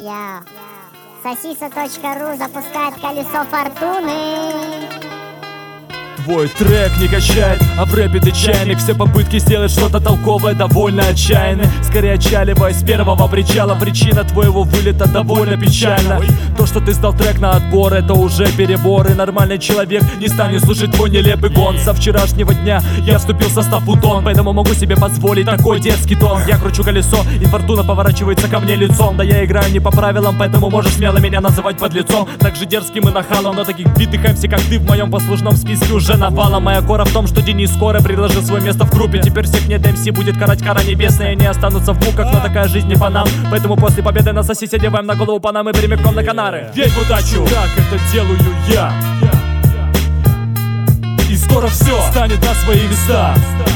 Сосиса.ру запускает колесо фортуны. Твой трек не качает, а в рэпе ты чайник. Все попытки сделать что-то толковое довольно отчаянны. Скорее отчаливая с первого причала. Причина твоего вылета довольно печальна. То, что ты сдал трек на отбор, это уже перебор. И нормальный человек не станет слушать твой нелепый гон. Со вчерашнего дня я вступил в состав Удон, поэтому могу себе позволить такой детский тон. Я кручу колесо, и фортуна поворачивается ко мне лицом. Да я играю не по правилам, поэтому можешь смело меня называть подлецом. Так же дерзким и нахалом, но таких битых MC, как ты, в моем послужном списке уже навалом. Моя кора в том, что Денис скоро предложил свое место в группе. Теперь всех нет МС будет карать кара небесная. И не останутся в муках, но такая жизнь не по нам. Поэтому после победы на соси одеваем на голову панам и прямиком на Канары. Верь в удачу, так это делаю я. И скоро все станет на свои места.